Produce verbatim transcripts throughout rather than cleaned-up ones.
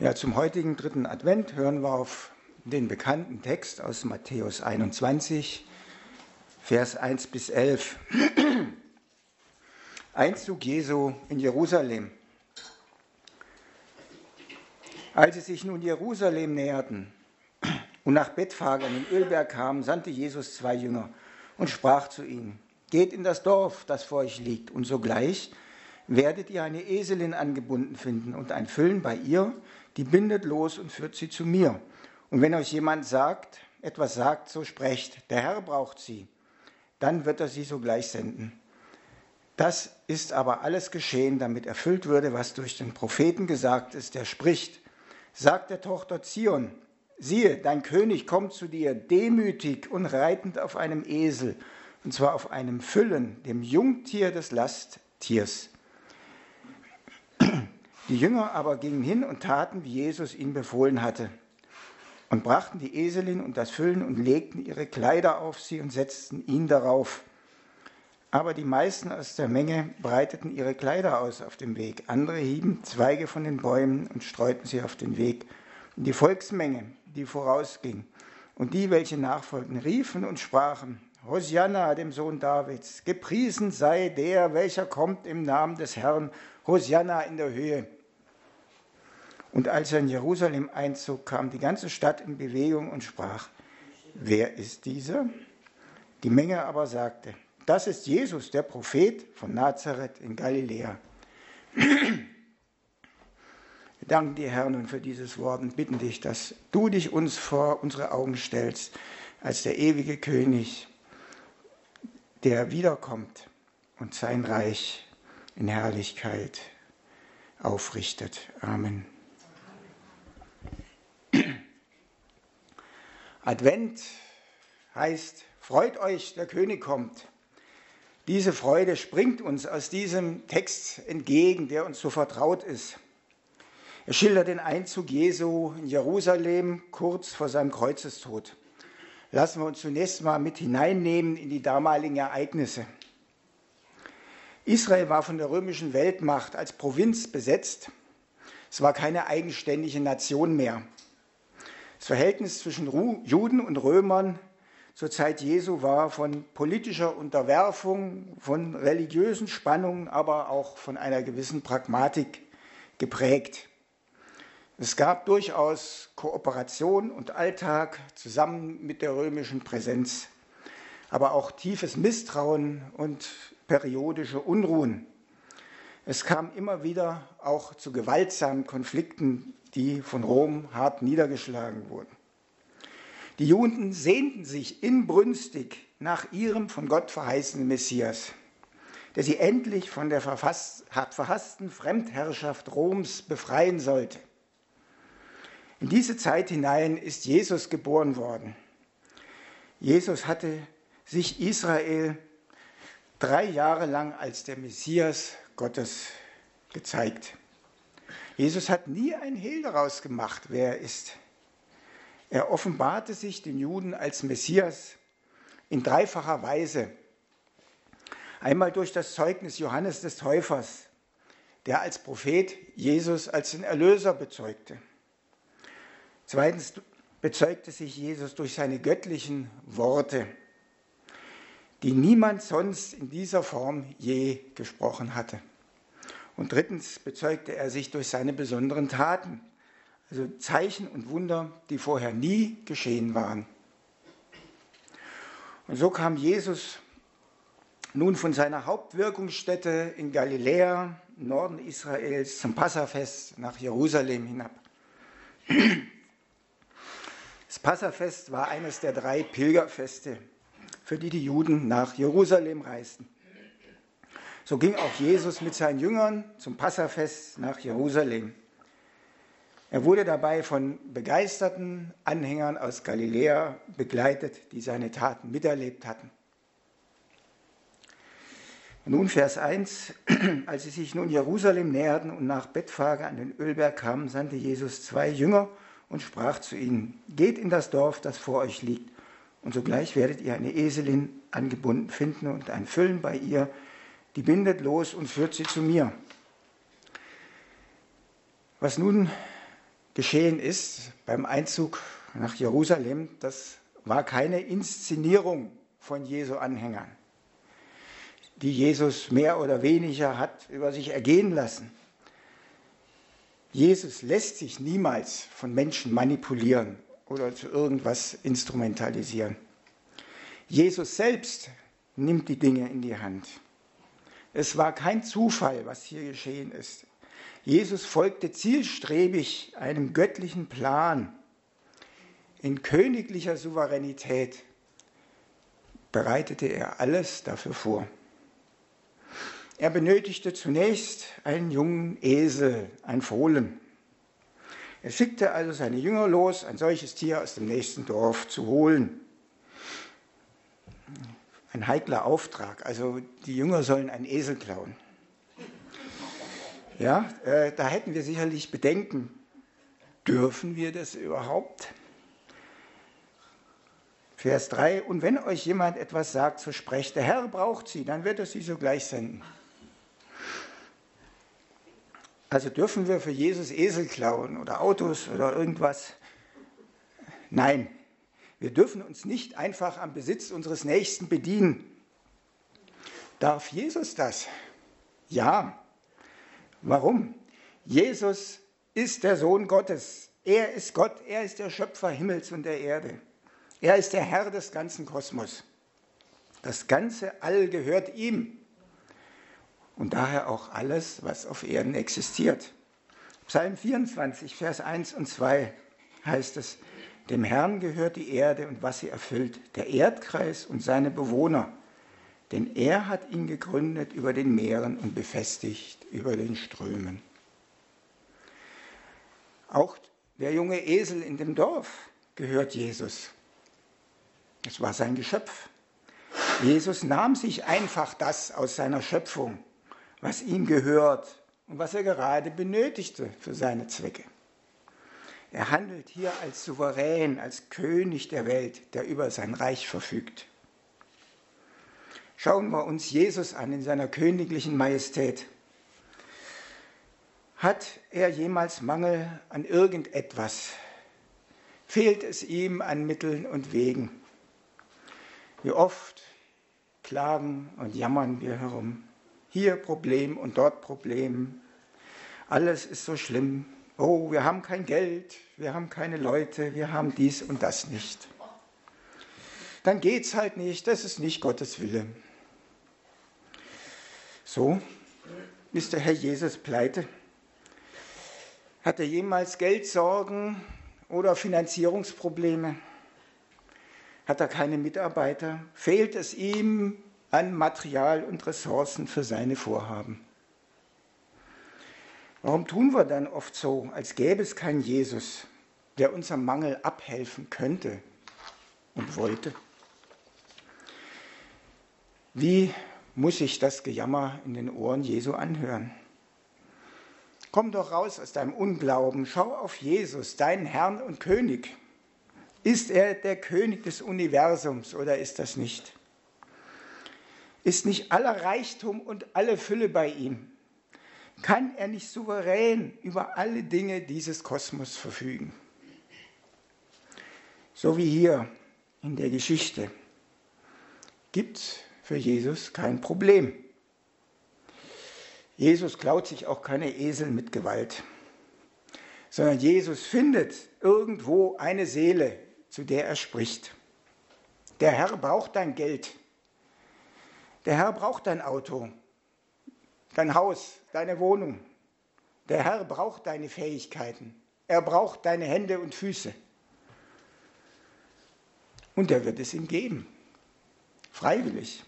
Ja, zum heutigen dritten Advent hören wir auf den bekannten Text aus Matthäus einundzwanzig, Vers eins bis elf. Einzug Jesu in Jerusalem. Als sie sich nun Jerusalem näherten und nach Bethphage an den Ölberg kamen, sandte Jesus zwei Jünger und sprach zu ihnen: Geht in das Dorf, das vor euch liegt, und sogleich werdet ihr eine Eselin angebunden finden und ein Füllen bei ihr, die bindet los und führt sie zu mir. Und wenn euch jemand sagt, etwas sagt, so sprecht, der Herr braucht sie, dann wird er sie sogleich senden. Das ist aber alles geschehen, damit erfüllt würde, was durch den Propheten gesagt ist, der spricht: Sagt der Tochter Zion, siehe, dein König kommt zu dir, demütig und reitend auf einem Esel, und zwar auf einem Füllen, dem Jungtier des Lasttiers. Die Jünger aber gingen hin und taten, wie Jesus ihnen befohlen hatte, und brachten die Eselin und das Füllen und legten ihre Kleider auf sie und setzten ihn darauf. Aber die meisten aus der Menge breiteten ihre Kleider aus auf dem Weg. Andere hieben Zweige von den Bäumen und streuten sie auf den Weg. Und die Volksmenge, die vorausging, und die, welche nachfolgten, riefen und sprachen: Hosianna, dem Sohn Davids, gepriesen sei der, welcher kommt im Namen des Herrn, Hosianna in der Höhe. Und als er in Jerusalem einzog, kam die ganze Stadt in Bewegung und sprach: Wer ist dieser? Die Menge aber sagte: Das ist Jesus, der Prophet von Nazareth in Galiläa. Wir danken dir, Herr, nun für dieses Wort und bitten dich, dass du dich uns vor unsere Augen stellst als der ewige König, der wiederkommt und sein Reich in Herrlichkeit aufrichtet. Amen. Advent heißt: Freut euch, der König kommt. Diese Freude springt uns aus diesem Text entgegen, der uns so vertraut ist. Er schildert den Einzug Jesu in Jerusalem kurz vor seinem Kreuzestod. Lassen wir uns zunächst mal mit hineinnehmen in die damaligen Ereignisse. Israel war von der römischen Weltmacht als Provinz besetzt. Es war keine eigenständige Nation mehr. Das Verhältnis zwischen Juden und Römern zur Zeit Jesu war von politischer Unterwerfung, von religiösen Spannungen, aber auch von einer gewissen Pragmatik geprägt. Es gab durchaus Kooperation und Alltag zusammen mit der römischen Präsenz, aber auch tiefes Misstrauen und periodische Unruhen. Es kam immer wieder auch zu gewaltsamen Konflikten, die von Rom hart niedergeschlagen wurden. Die Juden sehnten sich inbrünstig nach ihrem von Gott verheißenen Messias, der sie endlich von der verhassten Fremdherrschaft Roms befreien sollte. In diese Zeit hinein ist Jesus geboren worden. Jesus hatte sich Israel drei Jahre lang als der Messias Gottes gezeigt. Jesus hat nie ein Hehl daraus gemacht, wer er ist. Er offenbarte sich den Juden als Messias in dreifacher Weise. Einmal durch das Zeugnis Johannes des Täufers, der als Prophet Jesus als den Erlöser bezeugte. Zweitens bezeugte sich Jesus durch seine göttlichen Worte, die niemand sonst in dieser Form je gesprochen hatte. Und drittens bezeugte er sich durch seine besonderen Taten, also Zeichen und Wunder, die vorher nie geschehen waren. Und so kam Jesus nun von seiner Hauptwirkungsstätte in Galiläa, im Norden Israels, zum Passafest nach Jerusalem hinab. Das Passafest war eines der drei Pilgerfeste, für die die Juden nach Jerusalem reisten. So ging auch Jesus mit seinen Jüngern zum Passafest nach Jerusalem. Er wurde dabei von begeisterten Anhängern aus Galiläa begleitet, die seine Taten miterlebt hatten. Nun Vers eins: Als sie sich nun Jerusalem näherten und nach Bethphage an den Ölberg kamen, sandte Jesus zwei Jünger und sprach zu ihnen: Geht in das Dorf, das vor euch liegt, und sogleich werdet ihr eine Eselin angebunden finden und ein Füllen bei ihr, die bindet los und führt sie zu mir. Was nun geschehen ist beim Einzug nach Jerusalem, das war keine Inszenierung von Jesu Anhängern, die Jesus mehr oder weniger hat über sich ergehen lassen. Jesus lässt sich niemals von Menschen manipulieren oder zu irgendwas instrumentalisieren. Jesus selbst nimmt die Dinge in die Hand. Es war kein Zufall, was hier geschehen ist. Jesus folgte zielstrebig einem göttlichen Plan. In königlicher Souveränität bereitete er alles dafür vor. Er benötigte zunächst einen jungen Esel, ein Fohlen. Er schickte also seine Jünger los, ein solches Tier aus dem nächsten Dorf zu holen. Ein heikler Auftrag, also die Jünger sollen einen Esel klauen. Ja, äh, da hätten wir sicherlich Bedenken. Dürfen wir das überhaupt? Vers drei, und wenn euch jemand etwas sagt, so sprecht, der Herr braucht sie, dann wird er sie sogleich senden. Also dürfen wir für Jesus Esel klauen oder Autos oder irgendwas? Nein, wir dürfen uns nicht einfach am Besitz unseres Nächsten bedienen. Darf Jesus das? Ja. Warum? Jesus ist der Sohn Gottes. Er ist Gott, er ist der Schöpfer Himmels und der Erde. Er ist der Herr des ganzen Kosmos. Das ganze All gehört ihm. Und daher auch alles, was auf Erden existiert. Psalm vierundzwanzig, Vers eins und zwei heißt es, dem Herrn gehört die Erde und was sie erfüllt, der Erdkreis und seine Bewohner. Denn er hat ihn gegründet über den Meeren und befestigt über den Strömen. Auch der junge Esel in dem Dorf gehört Jesus. Es war sein Geschöpf. Jesus nahm sich einfach das aus seiner Schöpfung, was ihm gehört und was er gerade benötigte für seine Zwecke. Er handelt hier als Souverän, als König der Welt, der über sein Reich verfügt. Schauen wir uns Jesus an in seiner königlichen Majestät. Hat er jemals Mangel an irgendetwas? Fehlt es ihm an Mitteln und Wegen? Wie oft klagen und jammern wir herum. Hier Problem und dort Problem. Alles ist so schlimm. Oh, wir haben kein Geld, wir haben keine Leute, wir haben dies und das nicht. Dann geht's halt nicht, das ist nicht Gottes Wille. So ist der Herr Jesus pleite. Hat er jemals Geldsorgen oder Finanzierungsprobleme? Hat er keine Mitarbeiter? Fehlt es ihm an Material und Ressourcen für seine Vorhaben? Warum tun wir dann oft so, als gäbe es keinen Jesus, der unserem Mangel abhelfen könnte und wollte? Wie muss ich das Gejammer in den Ohren Jesu anhören? Komm doch raus aus deinem Unglauben, schau auf Jesus, deinen Herrn und König. Ist er der König des Universums oder ist das nicht? Ist nicht aller Reichtum und alle Fülle bei ihm? Kann er nicht souverän über alle Dinge dieses Kosmos verfügen? So wie hier in der Geschichte gibt es für Jesus kein Problem. Jesus klaut sich auch keine Esel mit Gewalt, sondern Jesus findet irgendwo eine Seele, zu der er spricht. Der Herr braucht dein Geld. Der Herr braucht dein Auto, dein Haus, deine Wohnung. Der Herr braucht deine Fähigkeiten. Er braucht deine Hände und Füße. Und er wird es ihm geben. Freiwillig.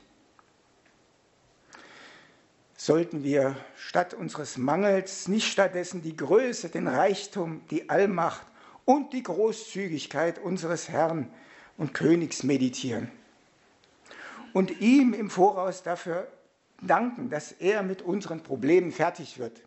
Sollten wir statt unseres Mangels nicht stattdessen die Größe, den Reichtum, die Allmacht und die Großzügigkeit unseres Herrn und Königs meditieren und ihm im Voraus dafür danken, dass er mit unseren Problemen fertig wird.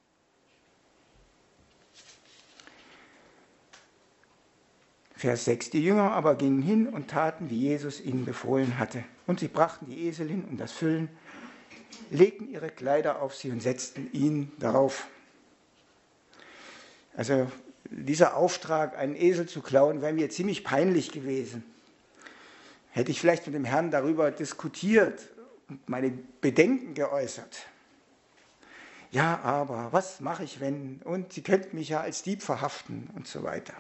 Vers sechs. Die Jünger aber gingen hin und taten, wie Jesus ihnen befohlen hatte. Und sie brachten die Esel hin und das Füllen, legten ihre Kleider auf sie und setzten ihn darauf. Also dieser Auftrag, einen Esel zu klauen, wäre mir ziemlich peinlich gewesen. Hätte ich vielleicht mit dem Herrn darüber diskutiert und meine Bedenken geäußert. Ja, aber was mache ich, wenn? Und sie könnten mich ja als Dieb verhaften und so weiter.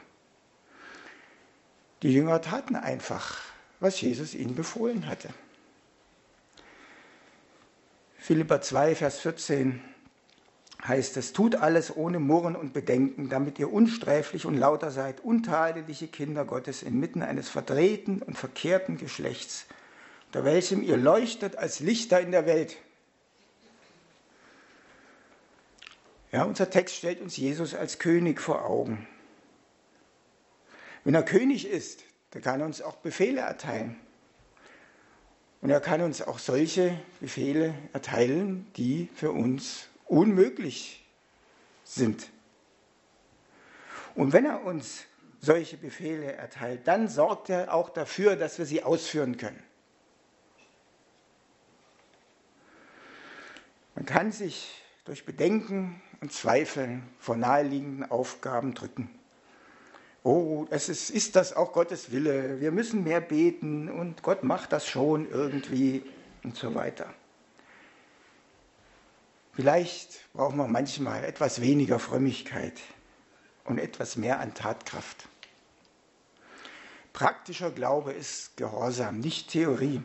Die Jünger taten einfach, was Jesus ihnen befohlen hatte. Philipper zwei, Vers vierzehn heißt es, tut alles ohne Murren und Bedenken, damit ihr unsträflich und lauter seid, untadeliche Kinder Gottes inmitten eines verdrehten und verkehrten Geschlechts, unter welchem ihr leuchtet als Lichter in der Welt. Ja, unser Text stellt uns Jesus als König vor Augen. Wenn er König ist, dann kann er uns auch Befehle erteilen. Und er kann uns auch solche Befehle erteilen, die für uns unmöglich sind. Und wenn er uns solche Befehle erteilt, dann sorgt er auch dafür, dass wir sie ausführen können. Man kann sich durch Bedenken und Zweifeln vor naheliegenden Aufgaben drücken. Oh, es ist, ist das auch Gottes Wille? Wir müssen mehr beten und Gott macht das schon irgendwie und so weiter. Vielleicht brauchen wir manchmal etwas weniger Frömmigkeit und etwas mehr an Tatkraft. Praktischer Glaube ist Gehorsam, nicht Theorie.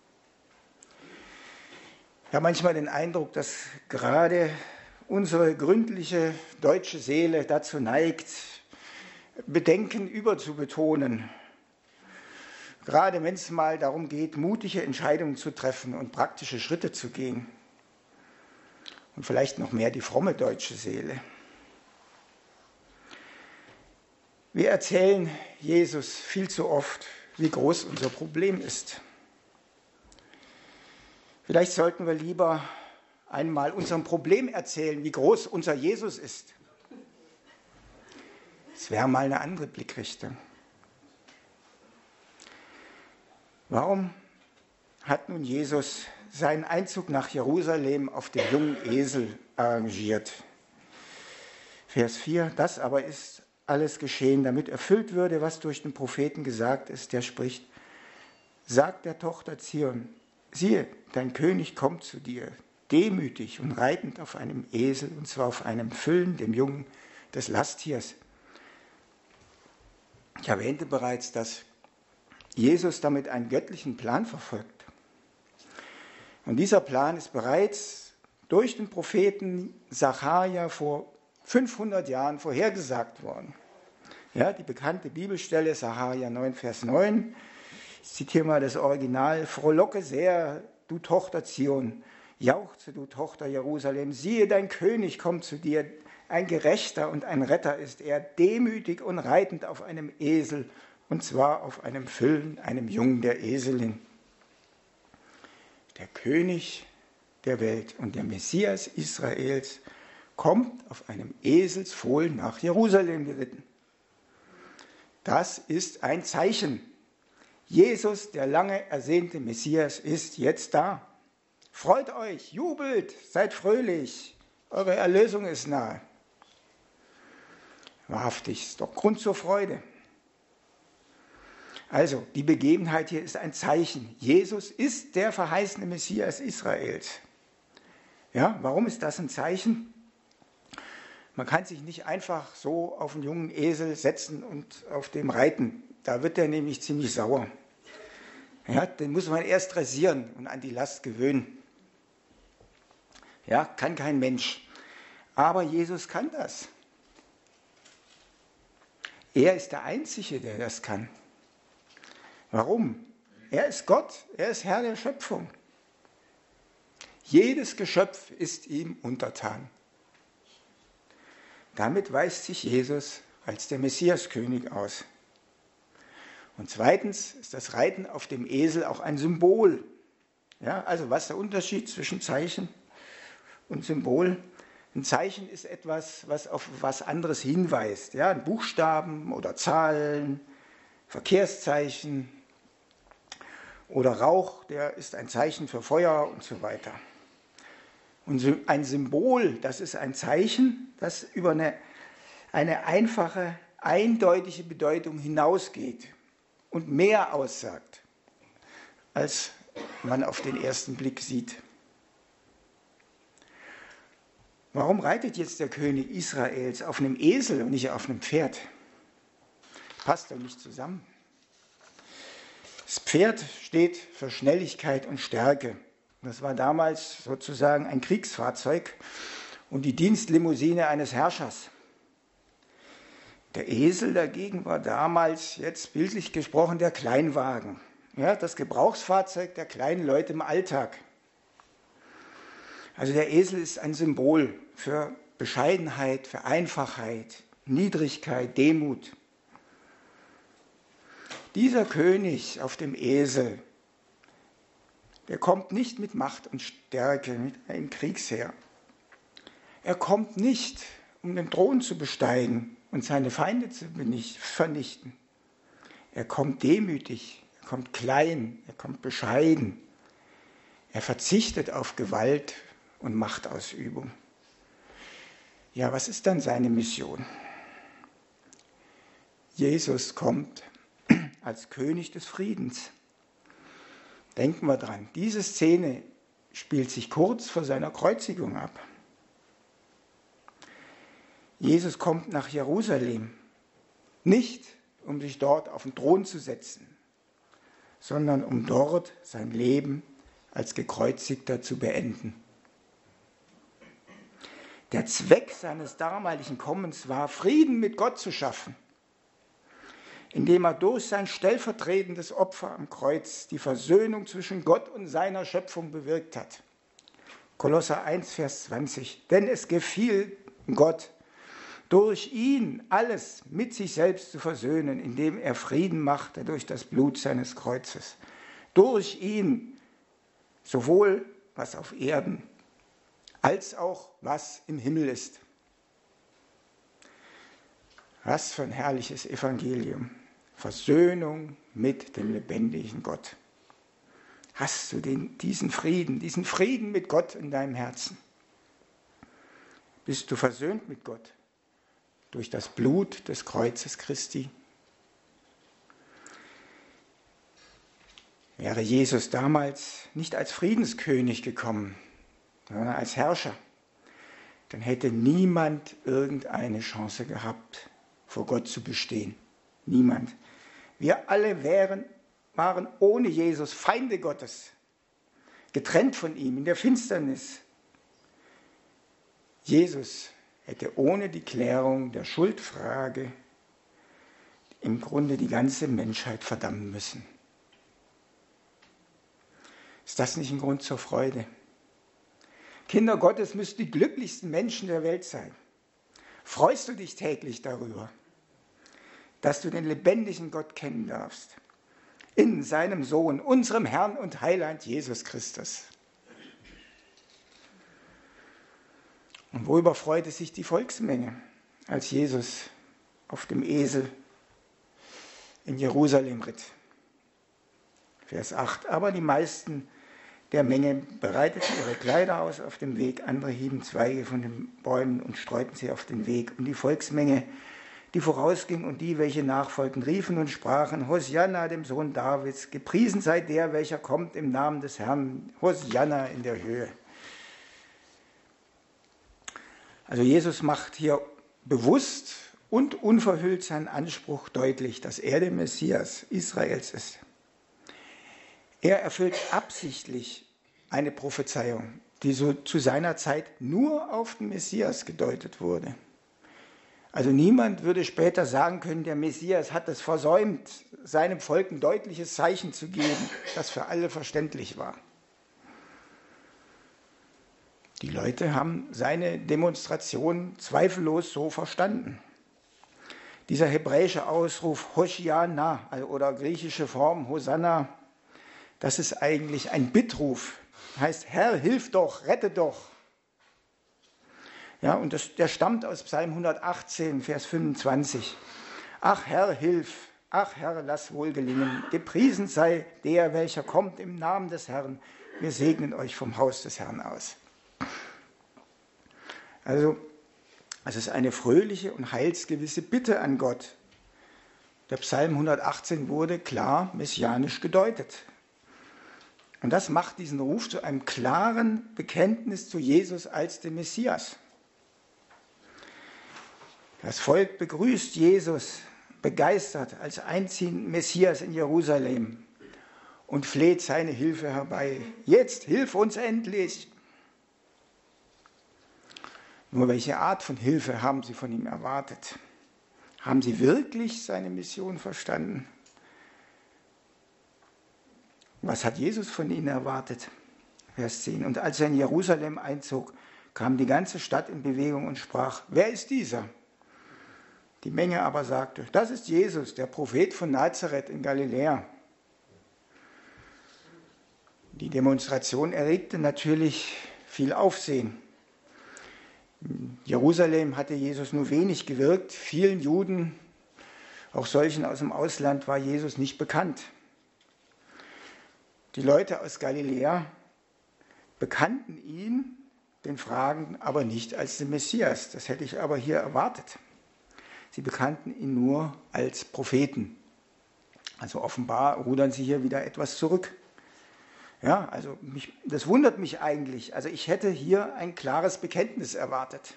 Ich habe manchmal den Eindruck, dass gerade unsere gründliche deutsche Seele dazu neigt, Bedenken überzubetonen. Gerade wenn es mal darum geht, mutige Entscheidungen zu treffen und praktische Schritte zu gehen. Und vielleicht noch mehr die fromme deutsche Seele. Wir erzählen Jesus viel zu oft, wie groß unser Problem ist. Vielleicht sollten wir lieber einmal unserem Problem erzählen, wie groß unser Jesus ist. Das wäre mal eine andere Blickrichtung. Warum hat nun Jesus seinen Einzug nach Jerusalem auf dem jungen Esel arrangiert? Vers vier, das aber ist alles geschehen, damit erfüllt würde, was durch den Propheten gesagt ist, der spricht, sagt der Tochter Zion, siehe, dein König kommt zu dir, demütig und reitend auf einem Esel, und zwar auf einem Füllen, dem Jungen des Lasttiers. Ich erwähnte bereits, dass Jesus damit einen göttlichen Plan verfolgt. Und dieser Plan ist bereits durch den Propheten Sacharja vor fünfhundert Jahren vorhergesagt worden. Ja, die bekannte Bibelstelle Sacharja neun, Vers neun. Ich zitiere mal das Original. Frohlocke sehr, du Tochter Zion, jauchze, du Tochter Jerusalem. Siehe, dein König kommt zu dir. Ein Gerechter und ein Retter ist er, demütig und reitend auf einem Esel, und zwar auf einem Füllen, einem Jungen der Eselin. Der König der Welt und der Messias Israels kommt auf einem Eselsfohlen nach Jerusalem geritten. Das ist ein Zeichen. Jesus, der lange ersehnte Messias, ist jetzt da. Freut euch, jubelt, seid fröhlich, eure Erlösung ist nahe. Wahrhaftig, ist doch Grund zur Freude. Also, die Begebenheit hier ist ein Zeichen. Jesus ist der verheißene Messias Israels. Ja, warum ist das ein Zeichen? Man kann sich nicht einfach so auf einen jungen Esel setzen und auf dem reiten. Da wird er nämlich ziemlich sauer. Ja, den muss man erst dressieren und an die Last gewöhnen. Ja, kann kein Mensch. Aber Jesus kann das. Er ist der Einzige, der das kann. Warum? Er ist Gott, er ist Herr der Schöpfung. Jedes Geschöpf ist ihm untertan. Damit weist sich Jesus als der Messiaskönig aus. Und zweitens ist das Reiten auf dem Esel auch ein Symbol. Ja, also was ist der Unterschied zwischen Zeichen und Symbol? Ein Zeichen ist etwas, was auf was anderes hinweist. Ja, Buchstaben oder Zahlen, Verkehrszeichen oder Rauch, der ist ein Zeichen für Feuer und so weiter. Und ein Symbol, das ist ein Zeichen, das über eine eine einfache, eindeutige Bedeutung hinausgeht und mehr aussagt, als man auf den ersten Blick sieht. Warum reitet jetzt der König Israels auf einem Esel und nicht auf einem Pferd? Passt doch nicht zusammen. Das Pferd steht für Schnelligkeit und Stärke. Das war damals sozusagen ein Kriegsfahrzeug und die Dienstlimousine eines Herrschers. Der Esel dagegen war damals, jetzt bildlich gesprochen, der Kleinwagen. Ja, das Gebrauchsfahrzeug der kleinen Leute im Alltag. Also der Esel ist ein Symbol für Bescheidenheit, für Einfachheit, Niedrigkeit, Demut. Dieser König auf dem Esel, der kommt nicht mit Macht und Stärke, mit einem Kriegsheer. Er kommt nicht, um den Thron zu besteigen und seine Feinde zu vernichten. Er kommt demütig, er kommt klein, er kommt bescheiden. Er verzichtet auf Gewalt und Machtausübung. Ja, was ist dann seine Mission? Jesus kommt als König des Friedens. Denken wir dran, diese Szene spielt sich kurz vor seiner Kreuzigung ab. Jesus kommt nach Jerusalem, nicht um sich dort auf den Thron zu setzen, sondern um dort sein Leben als Gekreuzigter zu beenden. Der Zweck seines damaligen Kommens war, Frieden mit Gott zu schaffen, indem er durch sein stellvertretendes Opfer am Kreuz die Versöhnung zwischen Gott und seiner Schöpfung bewirkt hat. Kolosser eins, Vers zwanzig. Denn es gefiel Gott, durch ihn alles mit sich selbst zu versöhnen, indem er Frieden machte durch das Blut seines Kreuzes. Durch ihn sowohl was auf Erden als auch was im Himmel ist. Was für ein herrliches Evangelium. Versöhnung mit dem lebendigen Gott. Hast du den, diesen Frieden, diesen Frieden mit Gott in deinem Herzen? Bist du versöhnt mit Gott durch das Blut des Kreuzes Christi? Wäre Jesus damals nicht als Friedenskönig gekommen, sondern als Herrscher, dann hätte niemand irgendeine Chance gehabt, vor Gott zu bestehen. Niemand. Wir alle wären, waren ohne Jesus Feinde Gottes, getrennt von ihm in der Finsternis. Jesus hätte ohne die Klärung der Schuldfrage im Grunde die ganze Menschheit verdammen müssen. Ist das nicht ein Grund zur Freude? Kinder Gottes müssen die glücklichsten Menschen der Welt sein. Freust du dich täglich darüber, dass du den lebendigen Gott kennen darfst? In seinem Sohn, unserem Herrn und Heiland Jesus Christus. Und worüber freute sich die Volksmenge, als Jesus auf dem Esel in Jerusalem ritt? Vers acht. Aber die meisten der Menge bereiteten ihre Kleider aus auf dem Weg, andere hieben Zweige von den Bäumen und streuten sie auf den Weg. Und die Volksmenge, die vorausging und die, welche nachfolgten, riefen und sprachen: Hosianna, dem Sohn Davids, gepriesen sei der, welcher kommt im Namen des Herrn, Hosianna in der Höhe. Also Jesus macht hier bewusst und unverhüllt seinen Anspruch deutlich, dass er der Messias Israels ist. Er erfüllt absichtlich eine Prophezeiung, die so zu seiner Zeit nur auf den Messias gedeutet wurde. Also niemand würde später sagen können, der Messias hat es versäumt, seinem Volk ein deutliches Zeichen zu geben, das für alle verständlich war. Die Leute haben seine Demonstration zweifellos so verstanden. Dieser hebräische Ausruf Hosianna oder griechische Form Hosanna, das ist eigentlich ein Bittruf. Heißt, Herr, hilf doch, rette doch. Ja, und das, der stammt aus Psalm hundertachtzehn, Vers fünfundzwanzig. Ach Herr, hilf, ach Herr, lass wohl gelingen. Gepriesen sei der, welcher kommt im Namen des Herrn. Wir segnen euch vom Haus des Herrn aus. Also Es ist eine fröhliche und heilsgewisse Bitte an Gott. Der Psalm hundertachtzehn wurde klar messianisch gedeutet. Und das macht diesen Ruf zu einem klaren Bekenntnis zu Jesus als dem Messias. Das Volk begrüßt Jesus begeistert als einziehenden Messias in Jerusalem und fleht seine Hilfe herbei. Jetzt hilf uns endlich! Nur welche Art von Hilfe haben sie von ihm erwartet? Haben sie wirklich seine Mission verstanden? Was hat Jesus von ihnen erwartet? Vers zehn. Und als er in Jerusalem einzog, kam die ganze Stadt in Bewegung und sprach: Wer ist dieser? Die Menge aber sagte: Das ist Jesus, der Prophet von Nazareth in Galiläa. Die Demonstration erregte natürlich viel Aufsehen. In Jerusalem hatte Jesus nur wenig gewirkt. Vielen Juden, auch solchen aus dem Ausland, war Jesus nicht bekannt. Die Leute aus Galiläa bekannten ihn, den Fragenden, aber nicht als den Messias. Das hätte ich aber hier erwartet. Sie bekannten ihn nur als Propheten. Also offenbar rudern sie hier wieder etwas zurück. Ja, also mich, das wundert mich eigentlich. Also ich hätte hier ein klares Bekenntnis erwartet.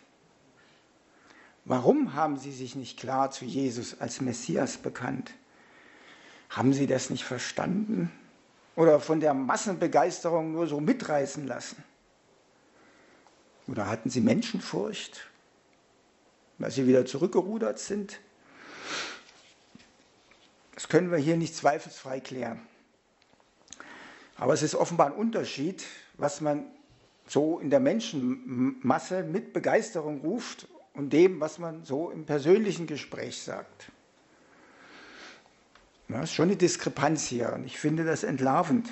Warum haben sie sich nicht klar zu Jesus als Messias bekannt? Haben sie das nicht verstanden? Oder von der Massenbegeisterung nur so mitreißen lassen? Oder hatten sie Menschenfurcht, weil sie wieder zurückgerudert sind? Das können wir hier nicht zweifelsfrei klären. Aber es ist offenbar ein Unterschied, was man so in der Menschenmasse mit Begeisterung ruft und dem, was man so im persönlichen Gespräch sagt. Das ist schon eine Diskrepanz hier und ich finde das entlarvend.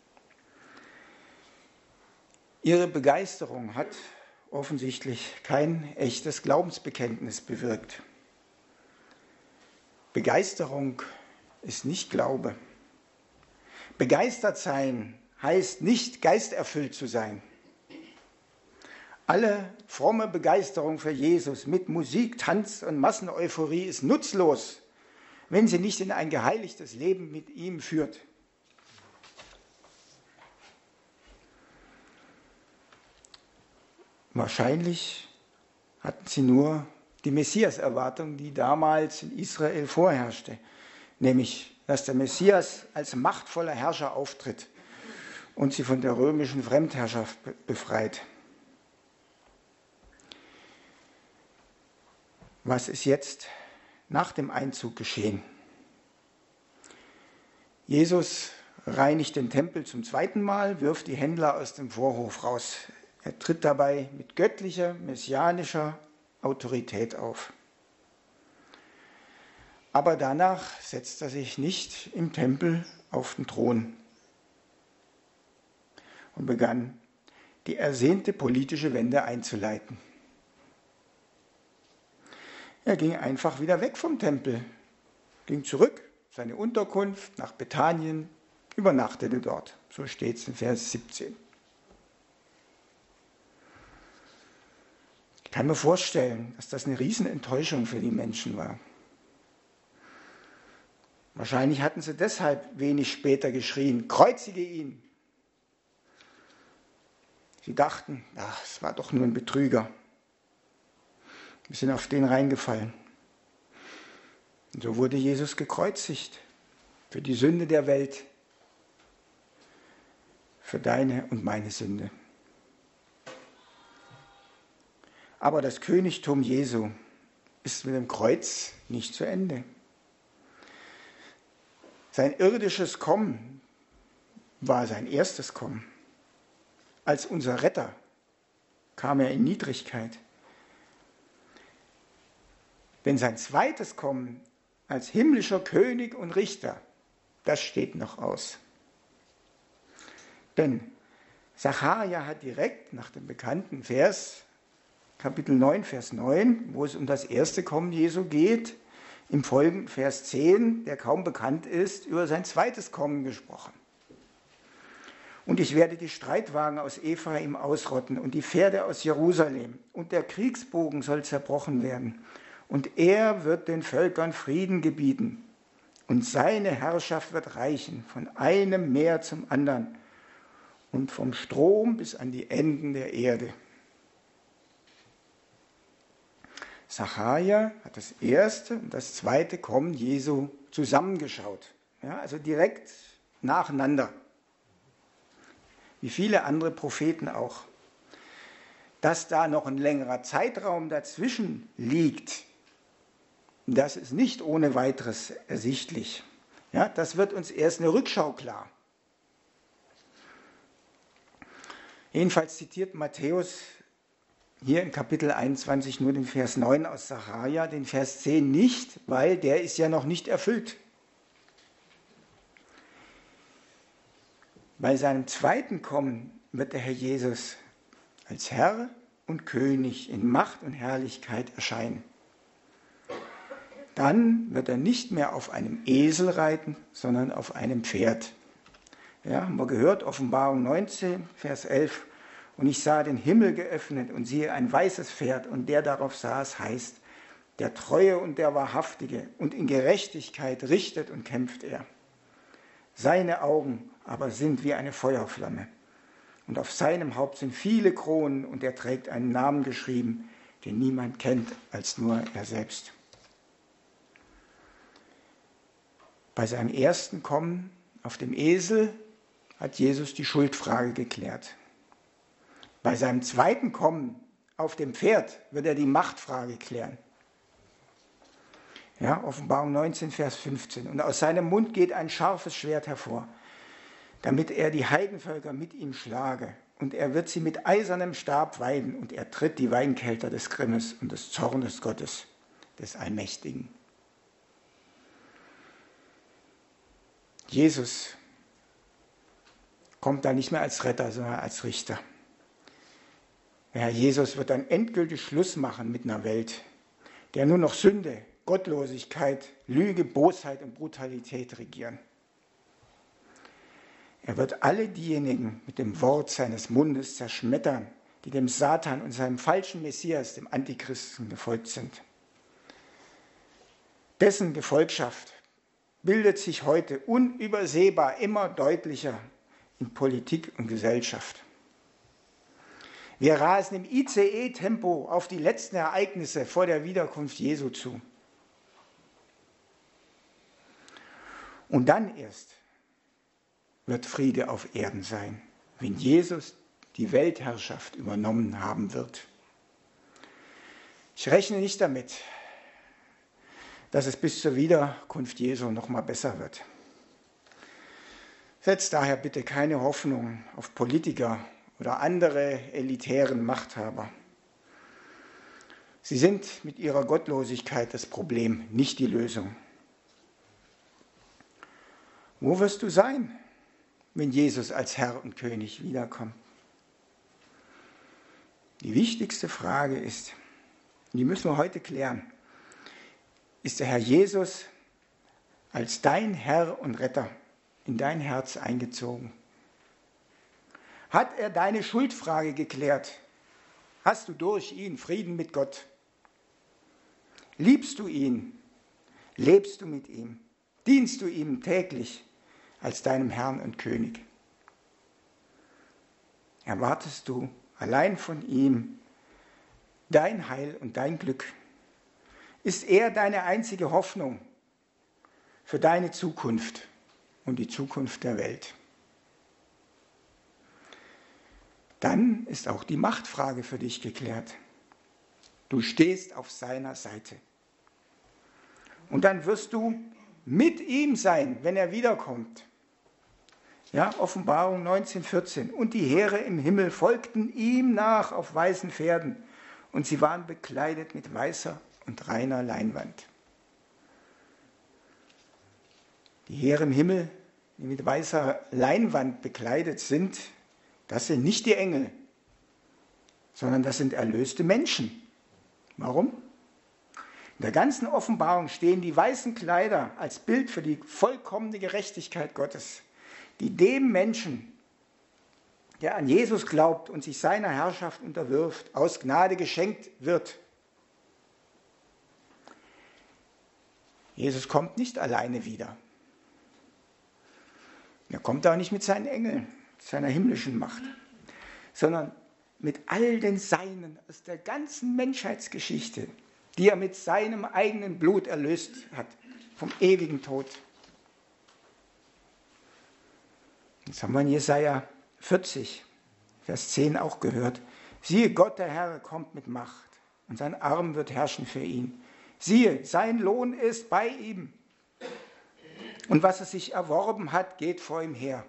Ihre Begeisterung hat offensichtlich kein echtes Glaubensbekenntnis bewirkt. Begeisterung ist nicht Glaube. Begeistert sein heißt nicht, geisterfüllt zu sein. Alle fromme Begeisterung für Jesus mit Musik, Tanz und Masseneuphorie ist nutzlos, wenn sie nicht in ein geheiligtes Leben mit ihm führt. Wahrscheinlich hatten sie nur die Messias-Erwartung, die damals in Israel vorherrschte, nämlich, dass der Messias als machtvoller Herrscher auftritt und sie von der römischen Fremdherrschaft befreit. Was ist jetzt nach dem Einzug geschehen? Jesus reinigt den Tempel zum zweiten Mal, wirft die Händler aus dem Vorhof raus. Er tritt dabei mit göttlicher, messianischer Autorität auf. Aber danach setzt er sich nicht im Tempel auf den Thron und begann, die ersehnte politische Wende einzuleiten. Er ging einfach wieder weg vom Tempel, ging zurück, seine Unterkunft nach Bethanien, übernachtete dort. So steht es in Vers siebzehn. Ich kann mir vorstellen, dass das eine Riesenenttäuschung für die Menschen war. Wahrscheinlich hatten sie deshalb wenig später geschrien: Kreuzige ihn! Sie dachten, ach, es war doch nur ein Betrüger. Wir sind auf den reingefallen. Und so wurde Jesus gekreuzigt für die Sünde der Welt, für deine und meine Sünde. Aber das Königtum Jesu ist mit dem Kreuz nicht zu Ende. Sein irdisches Kommen war sein erstes Kommen. Als unser Retter kam er in Niedrigkeit. Denn sein zweites Kommen als himmlischer König und Richter, das steht noch aus. Denn Sacharja hat direkt nach dem bekannten Vers, Kapitel neun, Vers neun, wo es um das erste Kommen Jesu geht, im folgenden Vers zehn, der kaum bekannt ist, über sein zweites Kommen gesprochen. Und ich werde die Streitwagen aus Ephraim ausrotten und die Pferde aus Jerusalem. Und der Kriegsbogen soll zerbrochen werden. Und er wird den Völkern Frieden gebieten. Und seine Herrschaft wird reichen von einem Meer zum anderen und vom Strom bis an die Enden der Erde. Sacharja hat das erste und das zweite Kommen Jesu zusammengeschaut. Ja, also direkt nacheinander. Wie viele andere Propheten auch. Dass da noch ein längerer Zeitraum dazwischen liegt, das ist nicht ohne weiteres ersichtlich. Ja, das wird uns erst in der Rückschau klar. Jedenfalls zitiert Matthäus hier in Kapitel einundzwanzig nur den Vers neun aus Sacharja, den Vers zehn nicht, weil der ist ja noch nicht erfüllt. Bei seinem zweiten Kommen wird der Herr Jesus als Herr und König in Macht und Herrlichkeit erscheinen. Dann wird er nicht mehr auf einem Esel reiten, sondern auf einem Pferd. Ja, haben wir gehört, Offenbarung neunzehn, Vers elf. Und ich sah den Himmel geöffnet und siehe ein weißes Pferd, und der darauf saß, heißt, der Treue und der Wahrhaftige, und in Gerechtigkeit richtet und kämpft er. Seine Augen aber sind wie eine Feuerflamme. Und auf seinem Haupt sind viele Kronen, und er trägt einen Namen geschrieben, den niemand kennt als nur er selbst. Bei seinem ersten Kommen auf dem Esel hat Jesus die Schuldfrage geklärt. Bei seinem zweiten Kommen auf dem Pferd wird er die Machtfrage klären. Ja, Offenbarung neunzehn, Vers fünfzehn. Und aus seinem Mund geht ein scharfes Schwert hervor, damit er die Heidenvölker mit ihm schlage. Und er wird sie mit eisernem Stab weiden, und er tritt die Weinkelter des Grimmes und des Zornes Gottes, des Allmächtigen. Jesus kommt da nicht mehr als Retter, sondern als Richter. Der Herr Jesus wird dann endgültig Schluss machen mit einer Welt, der nur noch Sünde, Gottlosigkeit, Lüge, Bosheit und Brutalität regieren. Er wird alle diejenigen mit dem Wort seines Mundes zerschmettern, die dem Satan und seinem falschen Messias, dem Antichristen, gefolgt sind. Dessen Gefolgschaft bildet sich heute unübersehbar immer deutlicher in Politik und Gesellschaft. Wir rasen im I C E-Tempo auf die letzten Ereignisse vor der Wiederkunft Jesu zu. Und dann erst wird Friede auf Erden sein, wenn Jesus die Weltherrschaft übernommen haben wird. Ich rechne nicht damit, dass es bis zur Wiederkunft Jesu noch mal besser wird. Setzt daher bitte keine Hoffnung auf Politiker oder andere elitären Machthaber. Sie sind mit ihrer Gottlosigkeit das Problem, nicht die Lösung. Wo wirst du sein, wenn Jesus als Herr und König wiederkommt? Die wichtigste Frage ist, und die müssen wir heute klären, ist der Herr Jesus als dein Herr und Retter in dein Herz eingezogen? Hat er deine Schuldfrage geklärt? Hast du durch ihn Frieden mit Gott? Liebst du ihn? Lebst du mit ihm? Dienst du ihm täglich als deinem Herrn und König? Erwartest du allein von ihm dein Heil und dein Glück? Ist er deine einzige Hoffnung für deine Zukunft und die Zukunft der Welt? Dann ist auch die Machtfrage für dich geklärt. Du stehst auf seiner Seite. Und dann wirst du mit ihm sein, wenn er wiederkommt. Ja, Offenbarung neunzehn, vierzehn. Und die Heere im Himmel folgten ihm nach auf weißen Pferden, und sie waren bekleidet mit weißer und reiner Leinwand. Die Heere im Himmel, die mit weißer Leinwand bekleidet sind, das sind nicht die Engel, sondern das sind erlöste Menschen. Warum? In der ganzen Offenbarung stehen die weißen Kleider als Bild für die vollkommene Gerechtigkeit Gottes, die dem Menschen der an Jesus glaubt und sich seiner Herrschaft unterwirft, aus Gnade geschenkt wird. Jesus kommt nicht alleine wieder. Er kommt auch nicht mit seinen Engeln, seiner himmlischen Macht, sondern mit all den Seinen aus der ganzen Menschheitsgeschichte, die er mit seinem eigenen Blut erlöst hat, vom ewigen Tod. Das haben wir in Jesaja vierzig, Vers zehn auch gehört. Siehe, Gott der Herr kommt mit Macht und sein Arm wird herrschen für ihn. Siehe, sein Lohn ist bei ihm und was er sich erworben hat, geht vor ihm her.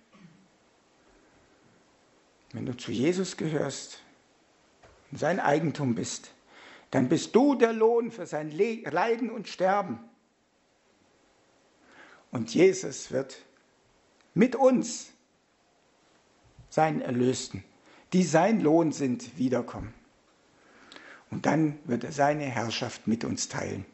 Wenn du zu Jesus gehörst und sein Eigentum bist, dann bist du der Lohn für sein Leiden und Sterben. Und Jesus wird mit uns, seinen Erlösten, die sein Lohn sind, wiederkommen. Und dann wird er seine Herrschaft mit uns teilen.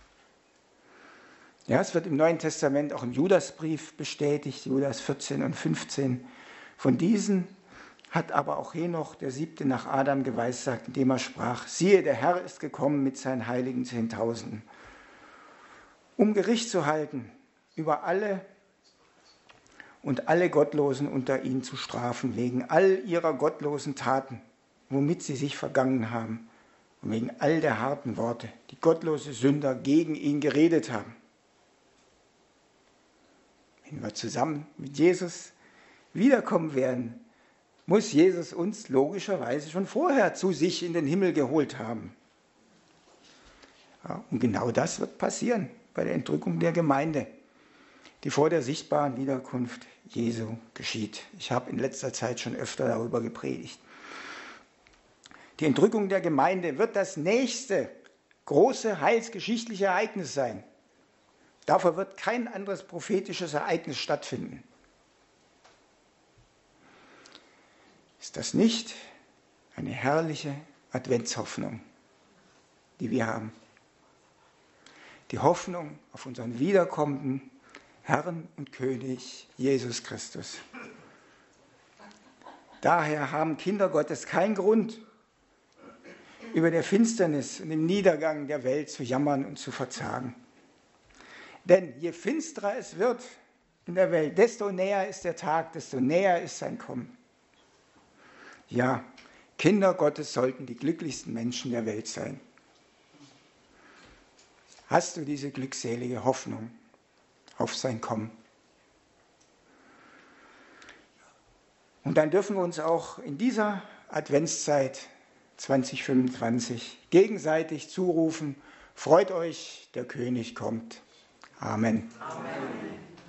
Ja, es wird im Neuen Testament auch im Judasbrief bestätigt, Judas vierzehn und fünfzehn. Von diesen hat aber auch Henoch, der siebte nach Adam, geweissagt, indem er sprach, siehe, der Herr ist gekommen mit seinen heiligen Zehntausenden, um Gericht zu halten über alle und alle Gottlosen unter ihnen zu strafen, wegen all ihrer gottlosen Taten, womit sie sich vergangen haben, und wegen all der harten Worte, die gottlose Sünder gegen ihn geredet haben. Wenn wir zusammen mit Jesus wiederkommen werden, muss Jesus uns logischerweise schon vorher zu sich in den Himmel geholt haben. Ja, und genau das wird passieren bei der Entrückung der Gemeinde, die vor der sichtbaren Wiederkunft Jesu geschieht. Ich habe in letzter Zeit schon öfter darüber gepredigt. Die Entrückung der Gemeinde wird das nächste große heilsgeschichtliche Ereignis sein. Dafür wird kein anderes prophetisches Ereignis stattfinden. Ist das nicht eine herrliche Adventshoffnung, die wir haben? Die Hoffnung auf unseren wiederkommenden Herrn und König Jesus Christus. Daher haben Kinder Gottes keinen Grund, über der Finsternis und dem Niedergang der Welt zu jammern und zu verzagen. Denn je finsterer es wird in der Welt, desto näher ist der Tag, desto näher ist sein Kommen. Ja, Kinder Gottes sollten die glücklichsten Menschen der Welt sein. Hast du diese glückselige Hoffnung auf sein Kommen? Und dann dürfen wir uns auch in dieser Adventszeit zwanzig fünfundzwanzig gegenseitig zurufen, freut euch, der König kommt. Amen. Amen.